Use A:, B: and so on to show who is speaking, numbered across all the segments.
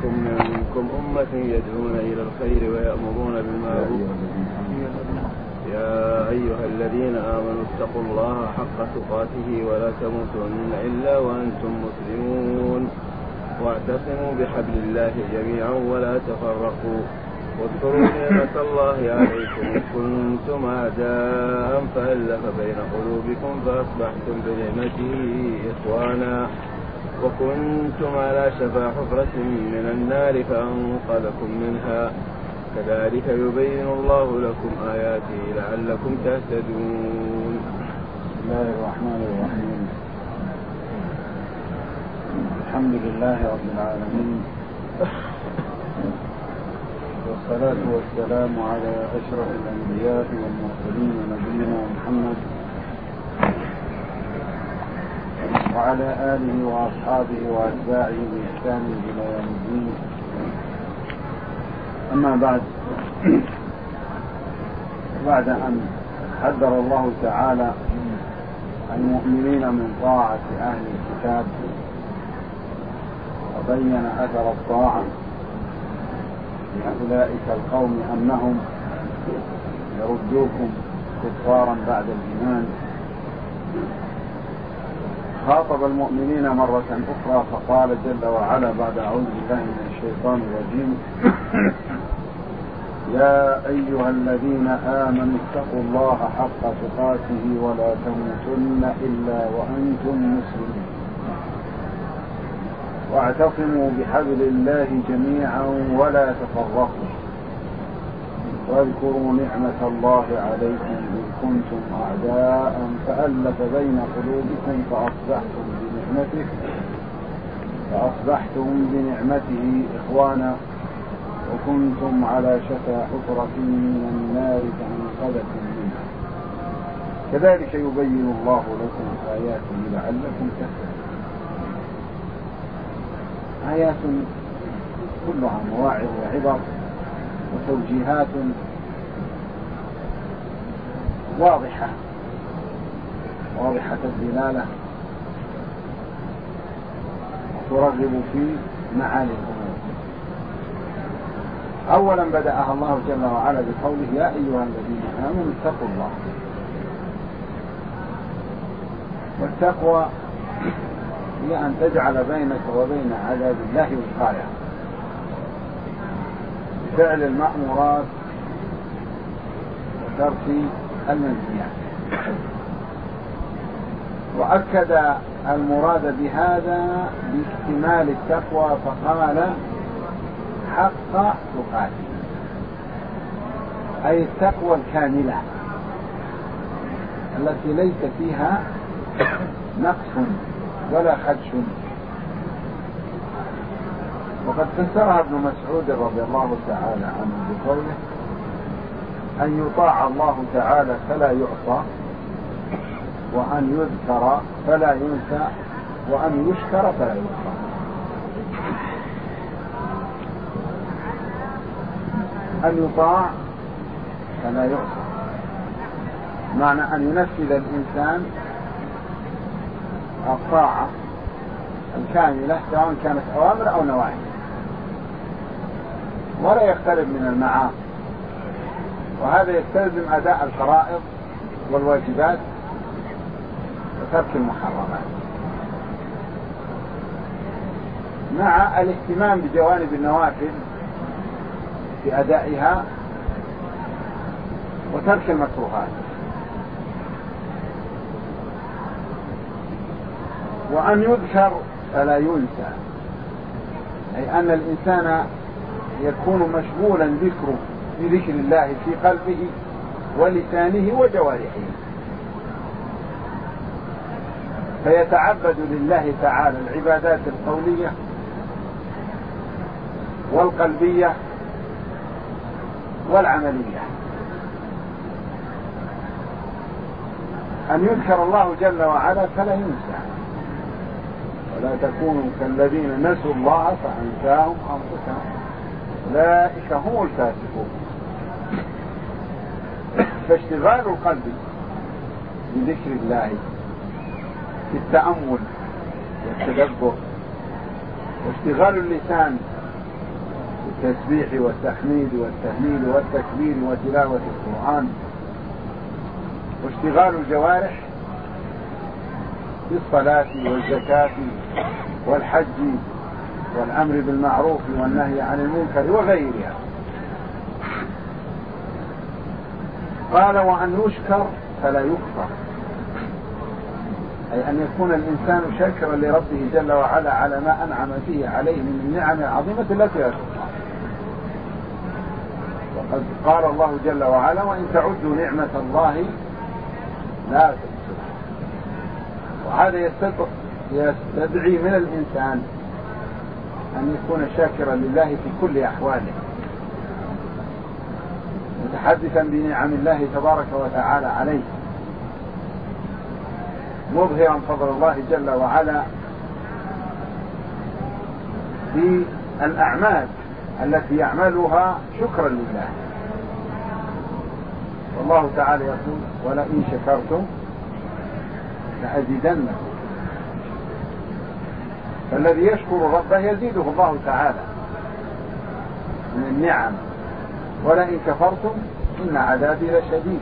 A: ولتكن منكم أمة يدعون إلى الخير ويأمرون بالمعروف. يا أيها الذين آمنوا اتقوا الله حق تقاته ولا تموتن إلا وأنتم مسلمون واعتصموا بحبل الله جميعا ولا تفرقوا واذكروا نعمة الله عليكم إذ كنتم أعداء فألف بين قلوبكم فأصبحتم بنعمته إخوانا وكنتم على شفا حفرة من النار فأنقذكم منها كذلك يبين الله لكم آياته لعلكم تهتدون.
B: بسم الله الرحمن الرحيم. الحمد لله رب العالمين والصلاة والسلام على أشرف الأنبياء والمرسلين نبينا محمد وعلى آله وأصحابه وأتباعه بإحسان إلى يوم الدين. أما بعد أن حذر الله تعالى المؤمنين من طاعة أهل الكتاب وبين أثر الطاعة لأولئك القوم أنهم يردوكم كفارا بعد الإيمان، خاطب المؤمنين مرة أخرى فقال جل وعلا بعد أعوذ بالله من الشيطان الرجيم: يا أيها الذين آمنوا اتقوا الله حق تقاته ولا تموتن إلا وأنتم مسلمون واعتصموا بحبل الله جميعا ولا تفرقوا واذكروا نعمة الله عليكم إذ كنتم أعداء فألف بين قلوبكم فأصبحتم بنعمته إخوانا وكنتم على شفا حفرة من النار فأنقذكم منها كذلك يبين الله لكم آياته لعلكم تهتدون. آيات كلها مواعظ وعبر وتوجيهات واضحة الدلالة وترغب في معاني الأمور. أولا بدأها الله جل وعلا بقوله: يا أيها الذين آمنوا اتقوا الله. والتقوى هي أن تجعل بينك وبين عذاب الله وقاية بفعل المأمورات وترك المنهيات. وأكد المراد بهذا باكتمال التقوى فقال: حق تقاته، أي التقوى الكاملة التي ليس فيها نقص ولا خدش. وقد فسرها ابن مسعود رضي الله تعالى عنه بقوله: أن يطاع الله تعالى فلا يعصى، وأن يذكر فلا ينسى، وأن يشكر فلا يكفر. أن يطاع فلا يعصى، معنى أن ينفذ الإنسان الطاعة الكاملة سواء كانت أوامر أو نواهي، ولا يقترب من المعاصي، وهذا يستلزم أداء الفرائض والواجبات وترك المحرمات مع الاهتمام بجوانب النوافل في أدائها وترك المكروهات. وأن يذكر فلا ينسى، أي أن الإنسان يكون مشغولا ذكره بذكر الله في قلبه ولسانه وجوارحه، فيتعبد لله تعالى العبادات القولية والقلبية والعملية. أن يذكر الله جل وعلا فلا ينسى، ولا تكونوا كالذين نسوا الله فأنساهم أنفسهم أولئك هم الفاسقون. فاشتغال القلب بذكر الله بالتأمل والتدبر، واشتغال اللسان التسبيح والتحميد والتهليل والتكبير وتلاوة القرآن، واشتغال الجوارح بالصلاة والزكاة والحج والأمر بالمعروف والنهي عن المنكر وغيرها. قال وأن يشكر فلا يكفر، أي أن يكون الإنسان شاكرا لربه جل وعلا على ما أنعم فيه عليه من النعم العظيمة التي لا تحصى. وقد قال الله جل وعلا وإن تعدوا نعمة الله لا تحصوها. وهذا يستدعي من الإنسان أن يكون شاكرا لله في كل أحواله، متحدثا بنعم الله تبارك وتعالى عليه، مظهرا فضل الله جل وعلا في الأعمال التي يعملها شكرا لله. والله تعالى يقول ولئن شكرتم لأزيدنكم. فالذي يشكر ربه يزيده الله تعالى من النعم، ولئن كفرتم إن عذابي لشديد.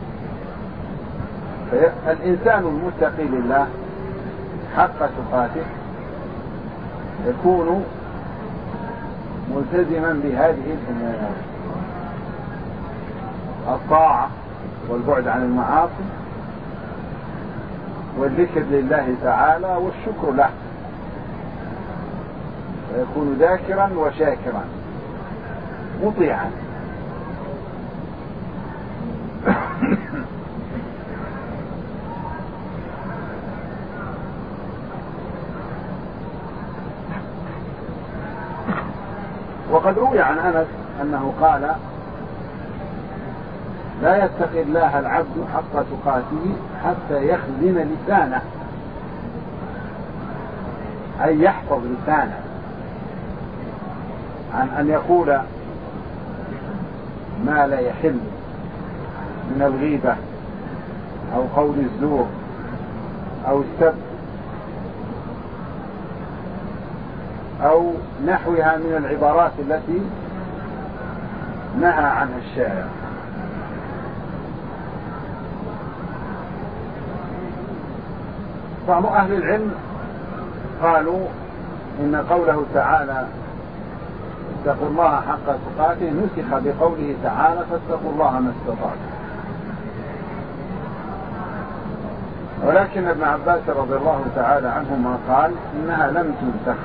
B: فالإنسان المتقي لله حق تقاته يكون ملتزما بهذه الأمور: الطاعة والبعد عن المعاصي والذكر لله تعالى والشكر له، فيكون ذاكرا وشاكرا مطيعا. وقد روي عن أنس أنه قال لا يتقي الله العبد حق تقاته حتى يخزن لسانه، أي يحفظ لسانه عن أن يقول ما لا يحل من الغيبة أو قول الزور أو السب أو نحوها من العبارات التي نهى عنها الشارع. بعض أهل العلم قالوا إن قوله تعالى اتقوا الله حق تقاته نسخ بقوله تعالى فاتقوا الله ما استطعتم. ولكن ابن عباس رضي الله تعالى عنهما قال إنها لم تنسخ،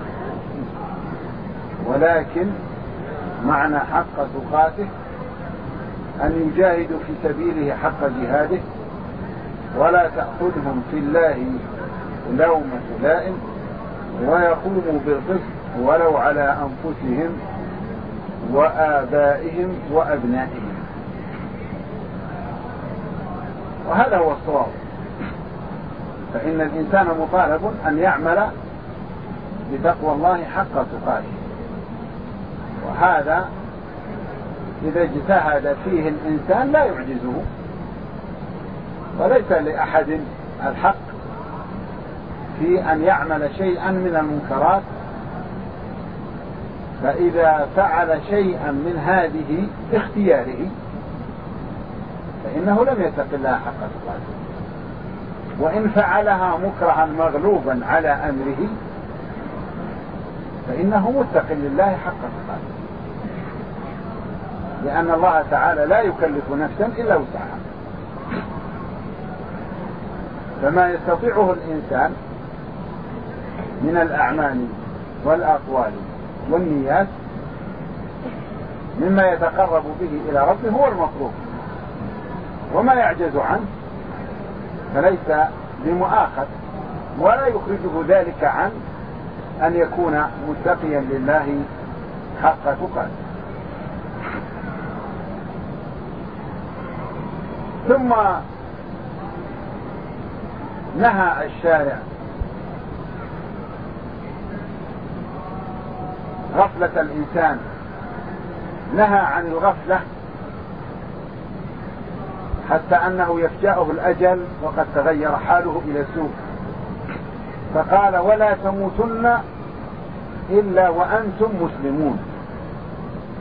B: ولكن معنى حق تقاته أن يجاهدوا في سبيله حق جهاده ولا تأخذهم في الله لومة لائم ويقوموا بالقسط ولو على أنفسهم وآبائهم وأبنائهم. وهذا هو الصواب، فإن الإنسان مطالب أن يعمل بتقوى الله حق تقاته، وهذا إذا اجتهد فيه الإنسان لا يعجزه، وليس لأحد الحق في أن يعمل شيئا من المنكرات، فإذا فعل شيئا من هذه باختياره فإنه لم يتق الله حق تقاته، وإن فعلها مكرها مغلوبا على أمره فإنه متق لله حق تقاته، لأن الله تعالى لا يكلف نفسا إلا وسعها. فما يستطيعه الإنسان من الأعمال والأقوال والنيات مما يتقرب به إلى ربه هو المطلوب، وما يعجز عنه فليس بمؤاخذ، ولا يخرجه ذلك عن أن يكون متقيا لله حق تقاته. ثم نهى الشارع غفلة الإنسان، نهى عن الغفلة حتى أنه يفجأه الأجل وقد تغير حاله إلى سوء، فقال ولا تموتن إلا وأنتم مسلمون.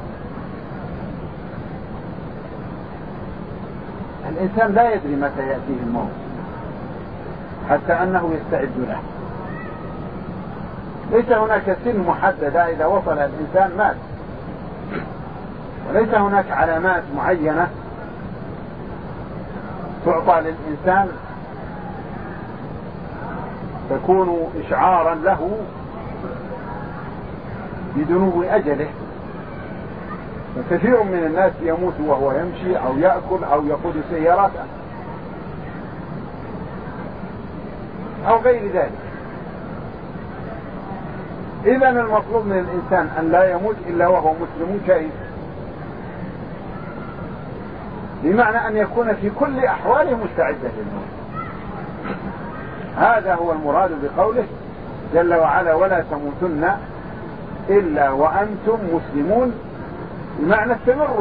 B: الإنسان لا يدري متى يأتيه الموت حتى أنه يستعد له. ليس هناك سن محددة إذا وصل الإنسان مات، وليس هناك علامات معينة تعطى للإنسان تكون إشعارا له بدنو أجله. وكثير من الناس يموت وهو يمشي أو يأكل أو يقود سيارته أو غير ذلك. إذن المطلوب من الإنسان أن لا يموت إلا وهو مسلم كريم، بمعنى أن يكون في كل أحواله مستعدا للموت. هذا هو المراد بقوله جل وعلا ولا تموتن إلا وأنتم مسلمون، بمعنى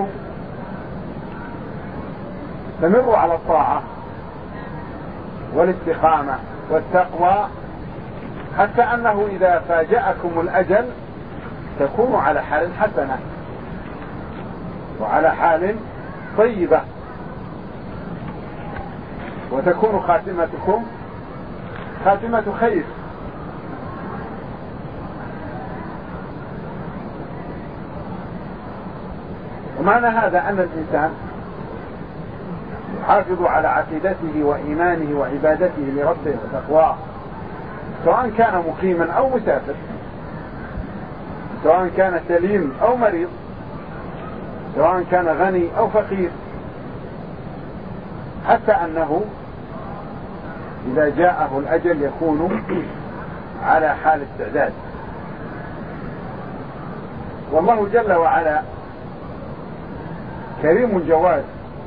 B: استمروا على الطاعة والاستقامة والتقوى، حتى أنه إذا فاجأكم الأجل تكونوا على حال حسنة وعلى حال طيبة، وتكون خاتمتكم خاتمة خير. ومعنى هذا أن الإنسان يحافظ على عقيدته وإيمانه وعبادته لربه وتقواه، سواء كان مقيما أو مسافر، سواء كان سليم أو مريض، سواء كان غني أو فقير، حتى أنه إذا جاءه الأجل يكون على حال استعداد. والله جل وعلا كريم جواد،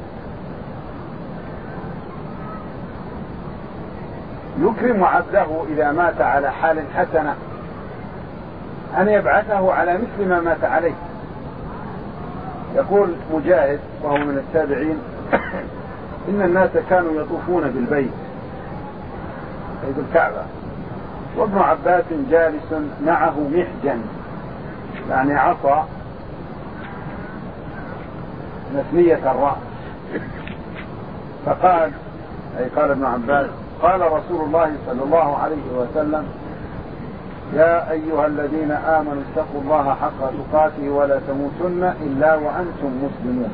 B: يكرم عبده إذا مات على حال حسنة أن يبعثه على مثل ما مات عليه. يقول مجاهد وهو من التابعين إن الناس كانوا يطوفون بالبيت، بيت الكعبة، وابن عباس جالس معه محجن، يعني عصا مثنية الرأس، فقال، أي قال ابن عباس قال رسول الله صلى الله عليه وسلم يا أيها الذين آمنوا اتقوا الله حق تقاته ولا تموتن إلا وأنتم مسلمون،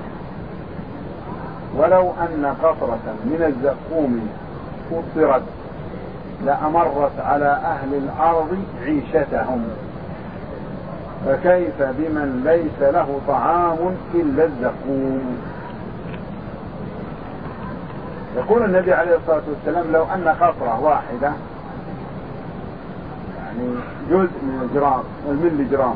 B: ولو أن قطرة من الزقوم قطرت لأمرت على أهل الأرض عيشتهم، فكيف بمن ليس له طعام إلا الزقوم. يقول النبي عليه الصلاة والسلام لو أن قطرة واحدة، يعني جزء من الجرام والملي جرام،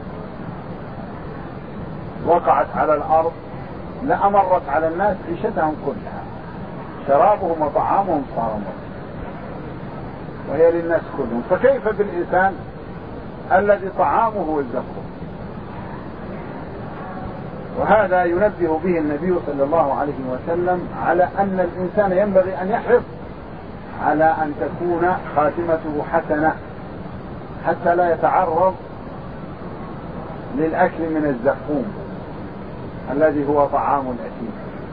B: وقعت على الأرض لأمرت على الناس عيشتهم كلها، شرابهم وطعامهم صار موت، وهي للناس كلهم، فكيف بالإنسان الذي طعامه هو الزقوم. وهذا ينبه به النبي صلى الله عليه وسلم على أن الإنسان ينبغي أن يحرص على أن تكون خاتمته حسنة حتى لا يتعرض للأكل من الزقوم الذي هو طعام الأثيم،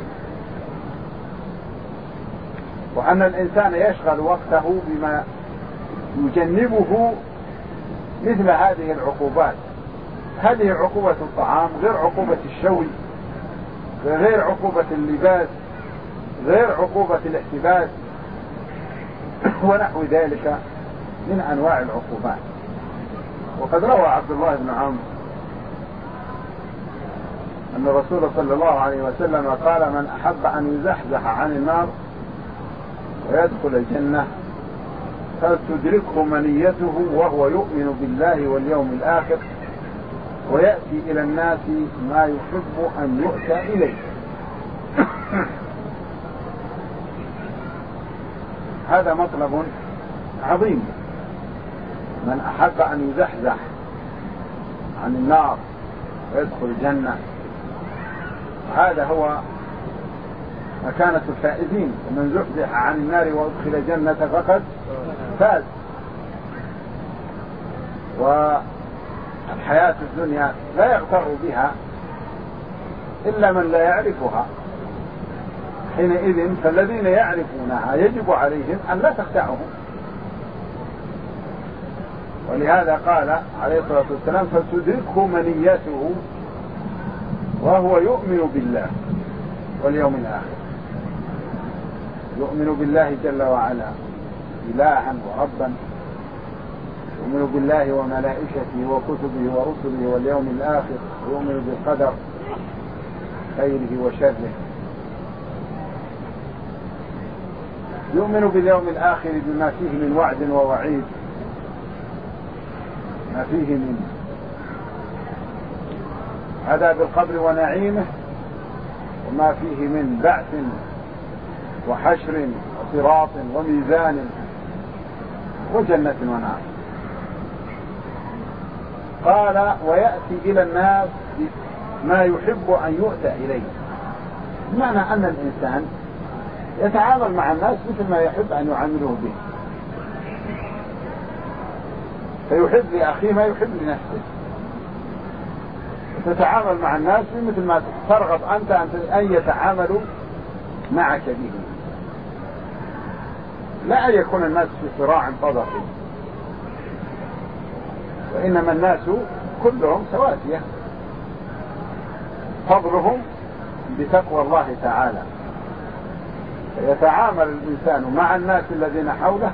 B: وأن الإنسان يشغل وقته بما يجنبه مثل هذه العقوبات. هذه عقوبة الطعام غير عقوبة الشوي، غير عقوبة اللباس، غير عقوبة الاحتباس ونحو ذلك من أنواع العقوبات. وقد روى عبد الله بن عمرو أن الرسول صلى الله عليه وسلم قال من أحب أن يزحزح عن النار ويدخل الجنة فلتدركه منيته وهو يؤمن بالله واليوم الآخر ويأتي إلى الناس ما يحب أن يؤتى إليه. هذا مطلب عظيم، من أحب أن يزحزح عن النار ويدخل الجنة، هذا هو مكانة الفائزين، ومن زحزح عن النار وأدخل الجنة فقد فاز. والحياة الدنيا لا يغتر بها إلا من لا يعرفها، حينئذ فالذين يعرفونها يجب عليهم أن لا تخدعهم. ولهذا قال عليه الصلاة والسلام فتدركه منيته وهو يؤمن بالله واليوم الآخر، يؤمن بالله جل وعلا إلها وربا، يؤمن بالله وملائكته وكتبه ورسله واليوم الآخر، يؤمن بالقدر خيره وشره، يؤمن باليوم الآخر بما فيه من وعد ووعيد، ما فيه من عذاب القبر ونعيمه، وما فيه من بعث وحشر وصراط وميزان وجنة ونار. قال ويأتي إلى الناس ما يحب أن يؤتى إليه، بمعنى أن الإنسان يتعامل مع الناس مثل ما يحب أن يعامله به، فيحب لأخيه ما يحب لنفسه، تتعامل مع الناس مثل ما ترغب أنت أن يتعاملوا معك به، لا أن يكون الناس في صراع طبقي، وإنما الناس كلهم سواسية، فضلهم بتقوى الله تعالى، فيتعامل الإنسان مع الناس الذين حوله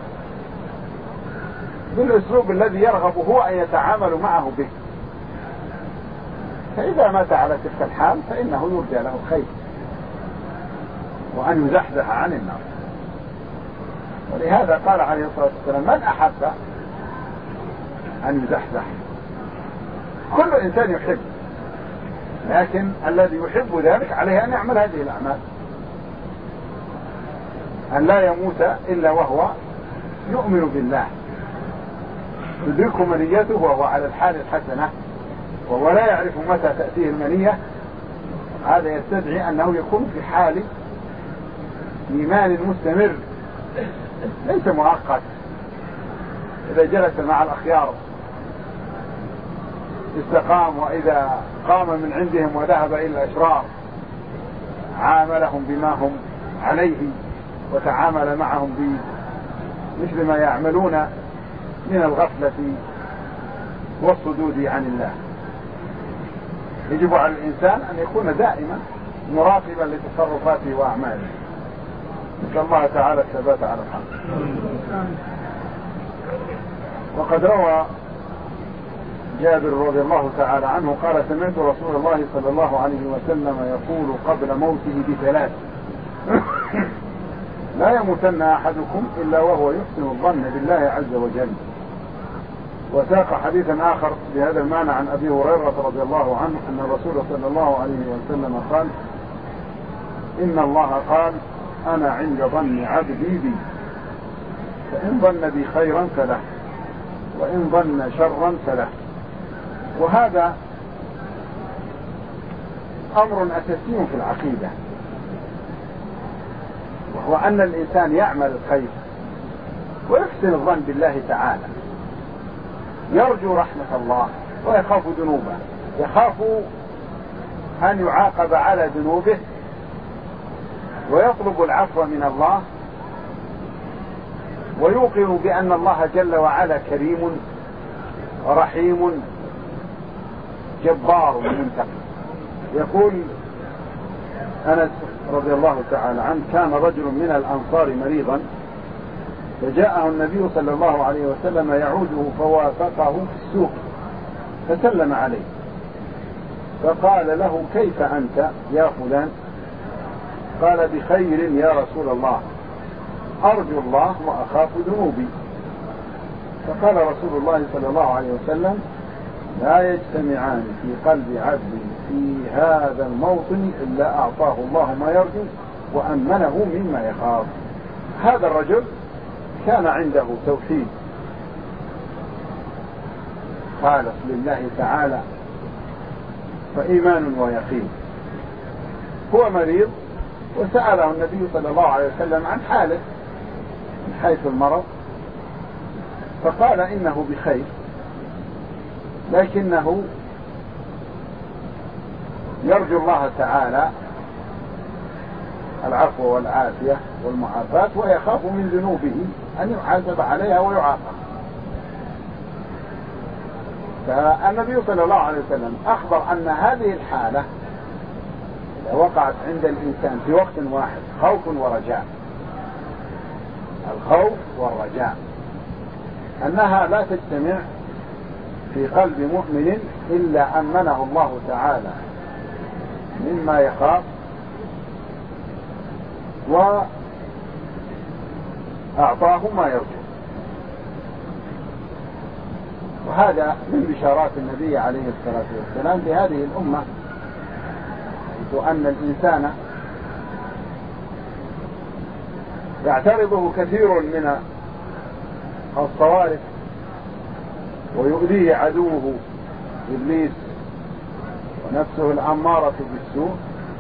B: بالأسلوب الذي يرغب هو أن يتعامل معه به، فإذا مات على تلك الحال فإنه يرجى له الخير وأن يزحزح عن النار. ولهذا قال عليه الصلاة والسلام من أحب أن يزحزح؟ كل إنسان يحب، لكن الذي يحب ذلك عليه أن يعمل هذه الأعمال، أن لا يموت إلا وهو يؤمن بالله، تدركه منيته وهو على الحال الحسنة، وهو لا يعرف متى تأتيه المنية. هذا يستدعي أنه يكون في حال إيمان مستمر ليس مؤقت. إذا جلس مع الأخيار استقام، وإذا قام من عندهم وذهب إلى الأشرار عاملهم بما هم عليه وتعامل معهم بمثل ما يعملون من الغفلة والصدود عن الله. يجب على الإنسان أن يكون دائما مراقبا لتصرفاته وأعماله. نسأل الله تعالى الثبات على الحق. وقد روى جابر رضي الله تعالى عنه قال سمعت رسول الله صلى الله عليه وسلم يقول قبل موته بثلاث لا يموتن أحدكم إلا وهو يحسن الظن بالله عز وجل. وساق حديثا آخر بهذا المعنى عن أبي هريرة رضي الله عنه أن الرسول صلى الله عليه وسلم قال إن الله قال أنا عند ظن عبدي بي، فإن ظن بي خيرا فله وإن ظن شرا فله. وهذا أمر أساسي في العقيدة، وهو أن الإنسان يعمل الخير ويحسن الظن بالله تعالى، يرجو رحمة الله ويخاف ذنوبه، يخاف أن يعاقب على ذنوبه، ويطلب العفو من الله، ويوقن بأن الله جل وعلا كريم رحيم جبار منتقم. يقول أنس رضي الله تعالى عنه كان رجل من الأنصار مريضا فجاءه النبي صلى الله عليه وسلم يعوده فوافقه في السوق فسلم عليه فقال له كيف أنت يا فلان؟ قال بخير يا رسول الله، أرجو الله وأخاف ذنوبي. فقال رسول الله صلى الله عليه وسلم لا يجتمعان في قلب عبد في هذا الموطن إلا أعطاه الله ما يرجو وأمنه مما يخاف. هذا الرجل كان عنده توحيد خالص لله تعالى فإيمان ويقين. هو مريض وسأله النبي صلى الله عليه وسلم عن حاله من حيث المرض، فقال إنه بخير لكنه يرجو الله تعالى العفو والعافية والمعافاة، ويخاف من ذنوبه أن يحاسب عليها ويعاقب. فالنبي صلى الله عليه وسلم أخبر أن هذه الحالة إذا وقعت عند الإنسان في وقت واحد، خوف ورجاء، الخوف والرجاء، أنها لا تجتمع في قلب مؤمن إلا أمنه الله تعالى مما يخاف وأعطاه ما يرجو. وهذا من بشارات النبي عليه الصلاة والسلام بهذه الأمة، أن الإنسان يعترضه كثير من الصوارف ويؤذيه عدوه إبليس ونفسه الأمارة بالسوء،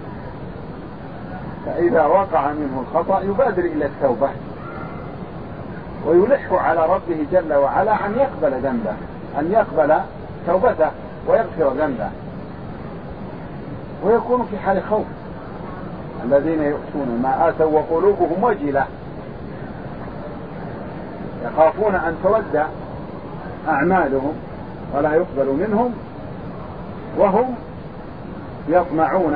B: فإذا وقع منه الخطأ يبادر إلى التوبة ويلح على ربه جل وعلا أن يقبل ذنبه، أن يقبل توبته ويغفر ذنبه، ويكون في حال خوف. الذين يؤتون ما آتوا وقلوبهم وجلة، يخافون أن ترد أعمالهم ولا يقبل منهم، وهم يطمعون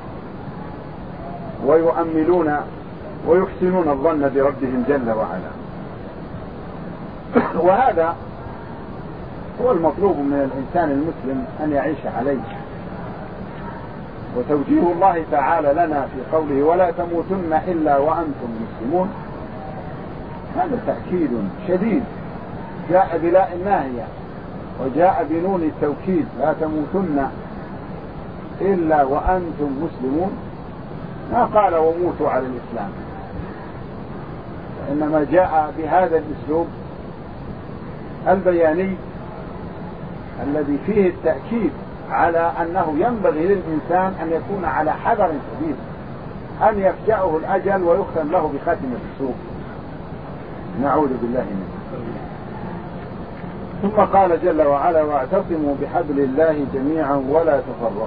B: ويؤملون ويحسنون الظن بربهم جل وعلا. وهذا هو المطلوب من الإنسان المسلم أن يعيش عليه. وتوجيه الله تعالى لنا في قوله ولا تموتن إلا وأنتم مسلمون، هذا تأكيد شديد جاء بلاء الناهية وجاء بنون التوكيد، لا تموتن إلا وأنتم مسلمون، ما قال وموتوا على الإسلام، إنما جاء بهذا الأسلوب البياني الذي فيه التأكيد على أنه ينبغي للإنسان أن يكون على حذر شديد أن يفجأه الأجل ويختم له بخاتمة السوء، نعوذ بالله منه. ثم قال جل وعلا واعتصموا بحبل الله جميعا ولا تفرقوا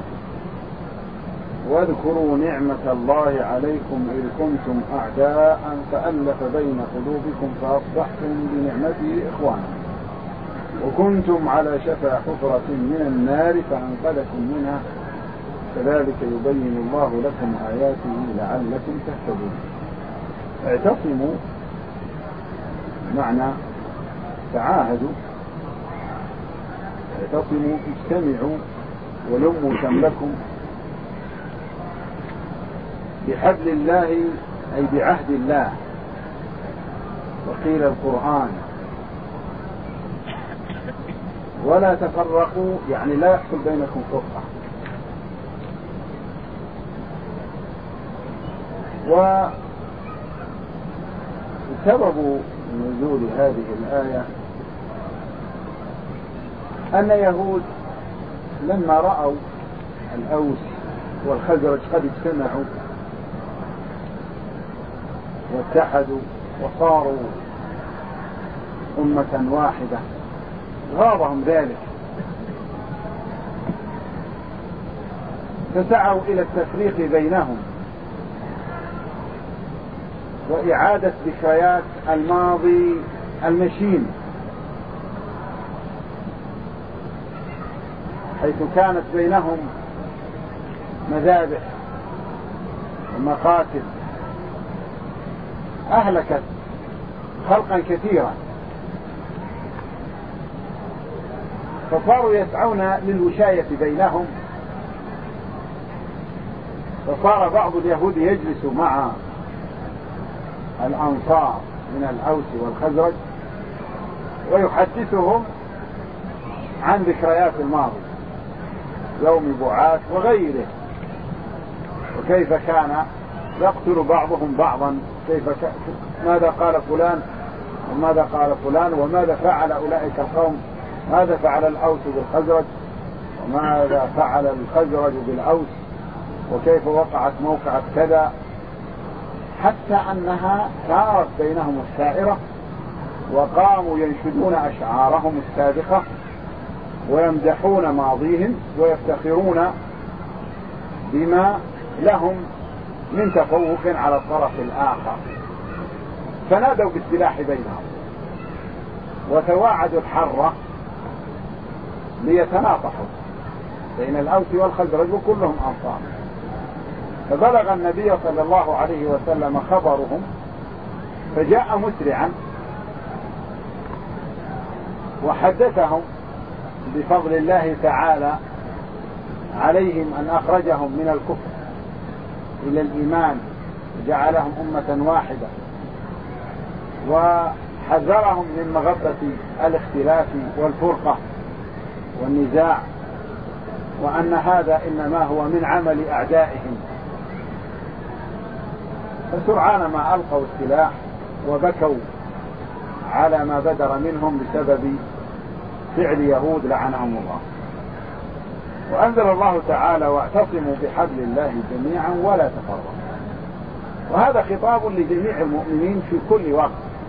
B: واذكروا نعمة الله عليكم إذ كنتم أعداء فألف بين قلوبكم فأصبحتم بنعمته إخوانا وكنتم على شفا حفرة من النار فأنقذكم منها كذلك يبين الله لكم آياته لعلكم تهتدون. اعتصموا معنى تعاهدوا، اعتصموا اجتمعوا ولموا شملكم بحبل الله أي بعهد الله، وقيل القرآن. ولا تفرقوا يعني لا يحصل بينكم فرقة. وسبب نزول هذه الآية أن يهود لما رأوا الأوس والخزرج قد اجتمعوا واتحدوا وصاروا أمة واحدة غاضهم ذلك، فسعوا إلى التفريق بينهم وإعادة ذكريات الماضي المشين، حيث كانت بينهم مذابح ومقاتل أهلكت خلقا كثيرا، فصاروا يسعون للوشاية بينهم. فصار بعض اليهود يجلس مع الأنصار من الأوس والخزرج ويحدثهم عن ذكريات الماضي يوم بعاث وغيره، وكيف كان يقتل بعضهم بعضا، ماذا قال فلان وماذا قال فلان وماذا فعل أولئك القوم، ماذا فعل الأوس بالخزرج وماذا فعل الخزرج بالأوس وكيف وقعت موقعة كذا، حتى أنها سارت بينهم السائرة وقاموا ينشدون أشعارهم السابقة ويمدحون ماضيهم ويفتخرون بما لهم من تفوق على الطرف الآخر، فنادوا بالسلاح بينهم وتواعدوا الحرة ليتناطحوا بين الأوس والخزرج وكلهم أنصار. فبلغ النبي صلى الله عليه وسلم خبرهم، فجاء مسرعا وحدثهم بفضل الله تعالى عليهم أن أخرجهم من الكفر إلى الإيمان وجعلهم أمة واحدة، وحذرهم من مغبة الاختلاف والفرقة والنزاع، وأن هذا إنما هو من عمل أعدائهم. فسرعان ما ألقوا السلاح وبكوا على ما بدر منهم بسبب فعل يهود لعنهم الله. وأنزل الله تعالى: واعتصموا بحبل الله جميعا ولا تفرقوا. وهذا خطاب لجميع المؤمنين في كل وقت،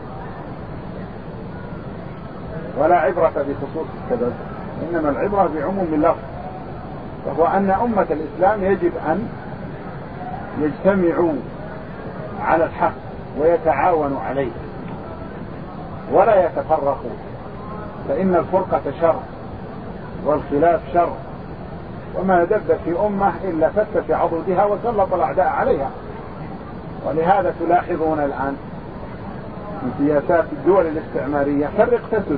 B: ولا عبرة بخصوص السبب، إنما العبرة بعموم اللفظ، وهو أن أمة الإسلام يجب أن يجتمعوا على الحق ويتعاونوا عليه ولا يتفرقوا، فإن الفرقة شر والخلاف شر، وما دب في أمة إلا فت في عضدها وسلط الأعداء عليها. ولهذا تلاحظون الآن في سياسات الدول الاستعمارية فرق تسد،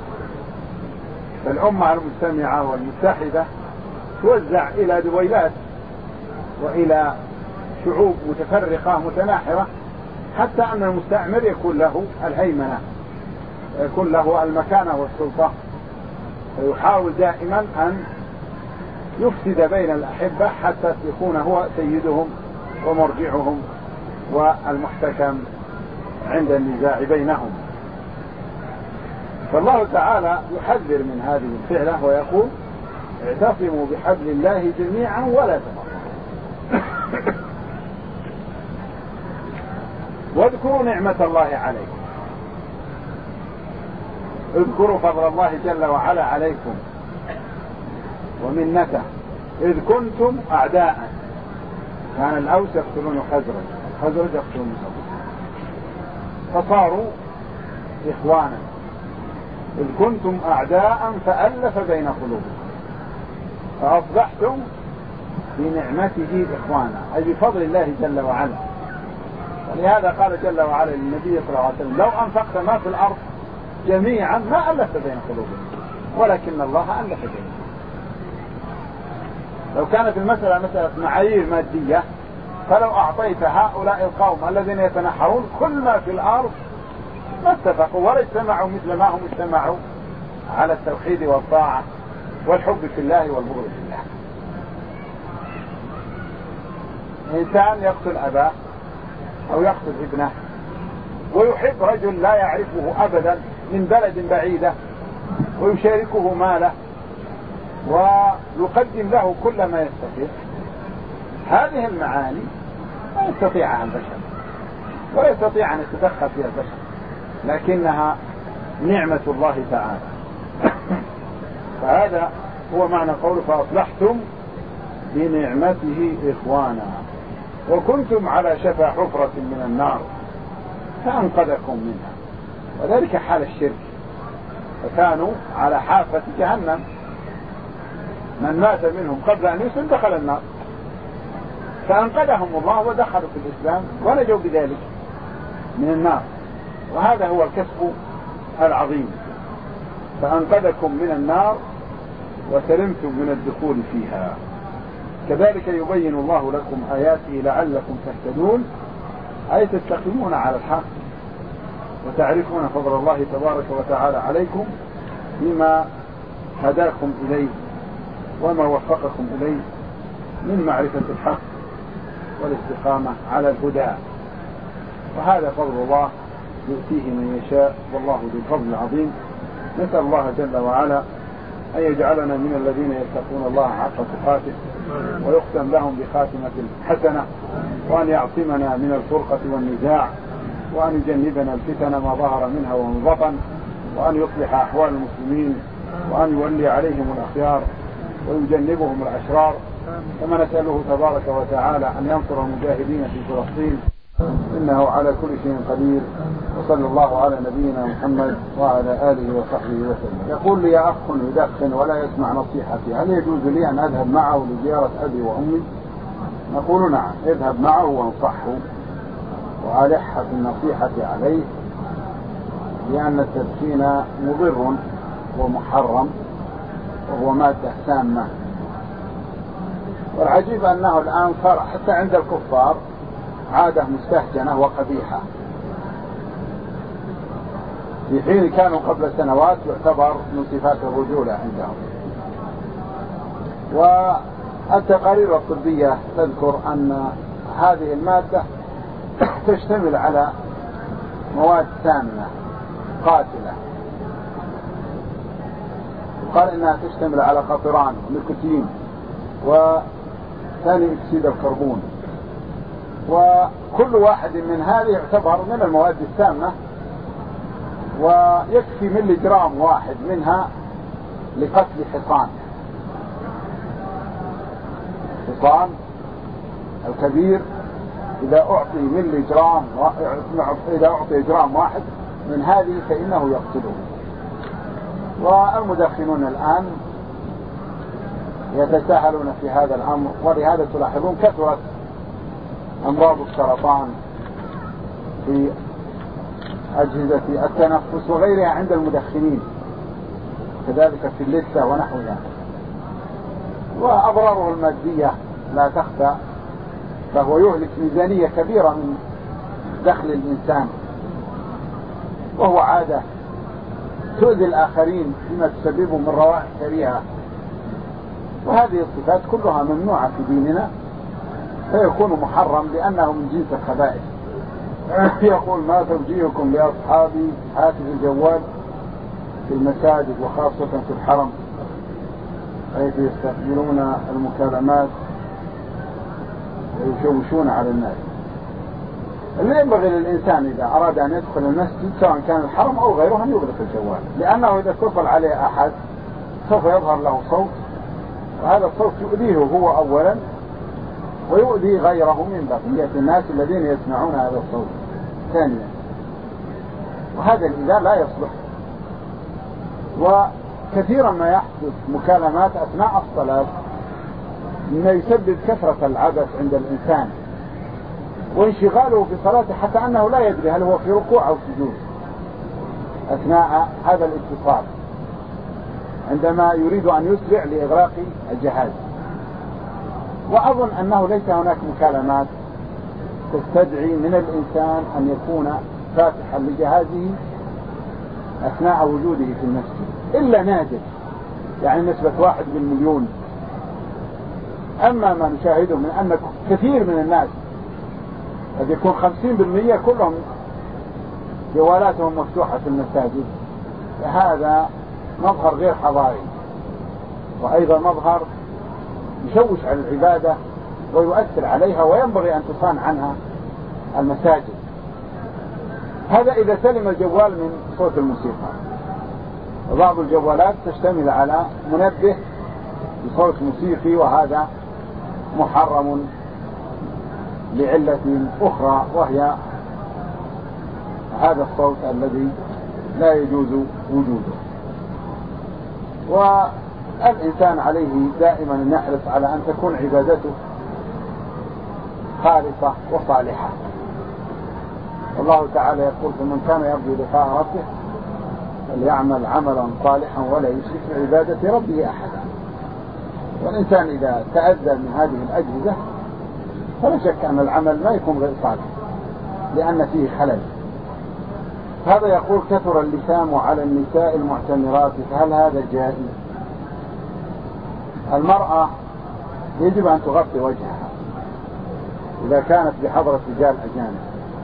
B: فالأمة المجتمعة والمتحدة توزع إلى دويلات وإلى شعوب متفرقة متناحرة، حتى أن المستعمر يكون له الهيمنة، يكون له المكانة والسلطة، فيحاول دائما أن يفسد بين الأحبة حتى يكون هو سيدهم ومرجعهم والمحتكم عند النزاع بينهم. فالله تعالى يحذر من هذه الفعلة ويقول: اعتصموا بحبل الله جميعا ولا تفرقوا. واذكروا نعمة الله عليكم، اذكروا فضل الله جل وعلا عليكم ومنته، إذ كنتم أعداء، كان الأوس يقتلون الخزرج، الخزرج يقتلون الأوس، فصاروا إخوانا. إذ كنتم أعداء فألف بين قلوبكم فأصبحتم بنعمته إخوانا، أي بفضل الله جل وعلا. ولهذا قال جل وعلا للنبي صلى الله عليه وسلم: لو أنفقت ما في الأرض جميعا ما ألفت بين قلوبكم ولكن الله ألف بينهم. لو كانت المسألة مسألة معايير مادية، فلو أعطيت هؤلاء القوم الذين يتنحرون كل ما في الأرض ما اتفقوا ولا اجتمعوا مثل ما هم اجتمعوا على التوحيد والطاعة والحب في الله والبغض في الله. إنسان يقتل أباه أو يقتل ابنه ويحب رجل لا يعرفه أبدا من بلد بعيدة ويشاركه ماله ويقدم له كل ما يستطيع، هذه المعاني لا يستطيعها البشر ولا يستطيع أن يتدخل فيها البشر، لكنها نعمة الله تعالى. فهذا هو معنى قوله: فأصبحتم بنعمته إخوانا وكنتم على شفا حفرة من النار فأنقذكم منها. وذلك حال الشرك، فكانوا على حافة جهنم، من مات منهم قبل أن يسلم دخل النار، فأنقذهم الله ودخلوا في الإسلام ونجوا بذلك من النار. وهذا هو الكسب العظيم، فأنقذكم من النار وسلمتم من الدخول فيها. كذلك يبين الله لكم آياته لعلكم تهتدون، أي تستقيمون على الحق وتعرفون فضل الله تبارك وتعالى عليكم بما هداكم إليه وما وفقكم إليه من معرفة الحق والاستقامة على الهدى. وهذا فضل الله يؤتيه من يشاء، والله ذو الفضل العظيم. نسأل الله جل وعلا أن يجعلنا من الذين يتقون الله حق تقاته ويختم لهم بخاتمة حسنة، وأن يعصمنا من الفرقة والنزاع، وأن يجنبنا الفتن ما ظهر منها ومن بطن، وأن يصلح أحوال المسلمين، وأن يولي عليهم الأخيار ويجنبهم الأشرار، كما نسأله تبارك وتعالى أن ينصر المجاهدين في فلسطين إنه على كل شيء قدير. وصلى الله على نبينا محمد وعلى آله وصحبه وسلم. يقول لي أخ يدخن ولا يسمع نصيحتي، هل يجوز لي أن أذهب معه لزيارة أبي وأمي؟ نقول نعم، اذهب معه وانصحه وألح في النصيحة عليه، لأن التدخين مضر ومحرم وهو مادة سامة. والعجيب أنه الآن صار حتى عند الكفار عادة مستهجنة وقبيحة، في حين كانوا قبل سنوات يعتبر من صفات الرجولة عندهم. والتقارير الطبية تذكر أن هذه المادة تشتمل على مواد سامة قاتلة، قال إنها تشتمل على قطران ونيكوتين وثاني أكسيد الكربون، وكل واحد من هذه يعتبر من المواد السامة، ويكفي ملي جرام واحد منها لقتل حصان الكبير. إذا أعطي ملي جرام إذا أعطي جرام واحد من هذه فإنه يقتله. والمدخنون الآن يتساهلون في هذا الأمر، ولهذا تلاحظون كثرت أمراض السرطان في أجهزة التنفس وغيرها عند المدخنين، كذلك في اللثة ونحوها. وأضراره المادية لا تخفى، فهو يهلك ميزانية كبيرة من دخل الإنسان، وهو عادة تؤذي الآخرين بما تسببه من روائح كريهة. وهذه الصفات كلها ممنوعة في ديننا، فيكون محرم لأنه من جنس الخبائث. يقول: ما توجيهكم لأصحاب هاتف الجوال في المساجد وخاصة في الحرم، حيث يستقبلون المكالمات ويشوشون على الناس؟ اللي ينبغي للإنسان إذا أراد أن يدخل المسجد سواء كان الحرم أو غيره أن يغلق الجوال، لأنه إذا اتصل عليه أحد سوف يظهر له صوت، وهذا الصوت يؤذيه هو أولا ويؤذي غيره من بقية الناس الذين يسمعون هذا الصوت ثانيا. وهذا الإذاء لا يصلح. وكثيرا ما يحدث مكالمات أثناء الصلاة مما يسبب كثرة العبث عند الإنسان وانشغاله في صلاته، حتى أنه لا يدري هل هو في ركوع أو سجود أثناء هذا الاتصال، عندما يريد أن يسرع لإغلاق الجهاز. وأظن أنه ليس هناك مكالمات تستدعي من الإنسان أن يكون فاتحا لجهازه أثناء وجوده في المسجد إلا نادر، يعني نسبة 1/1,000,000. أما ما نشاهده من أن كثير من الناس قد يكون 50% كلهم جوالاتهم مفتوحة في المساجد، فهذا مظهر غير حضاري، وأيضا مظهر يشوش على العبادة ويؤثر عليها، وينبغي أن تصان عنها المساجد. هذا إذا سلم الجوال من صوت الموسيقى. وبعض الجوالات تشتمل على منبه بصوت موسيقي، وهذا محرم لعلة أخرى، وهي هذا الصوت الذي لا يجوز وجوده. والإنسان عليه دائما أن يحرص على أن تكون عبادته خالصة وصالحة. الله تعالى يقول: فمن كان يرجو لقاء ربه فليعمل عملا صالحا ولا يشرك بعبادة ربه أحدا. والإنسان إذا تأذى من هذه الأجهزة فلا شك أن العمل ما يكون غير صالح، لأن فيه خلل. هذا يقول: كثر اللسام على النساء المعتمرات، فهل هذا جائز؟ المرأة يجب أن تغطي وجهها إذا كانت بحضرة رجال أجانب،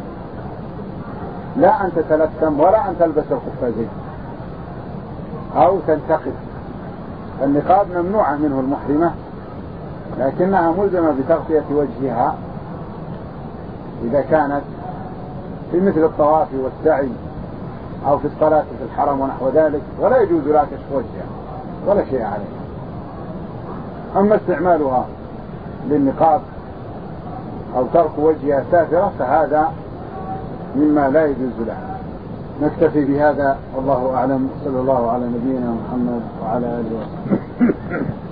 B: لا أن تتلثم ولا أن تلبس القفازين أو تنتقد. النقاب ممنوعة منه المحرمة، لكنها ملزمة بتغطية وجهها إذا كانت في مثل الطواف والسعي أو في الصلاة في الحرم ونحو ذلك، ولا يجوز لها كشف وجهها ولا شيء عليها. أما استعمالها للنقاب أو ترك وجهها سافرة فهذا مما لا يجوز له. نكتفي بهذا والله أعلم، صلى الله على نبينا محمد وعلى آله وصحبه.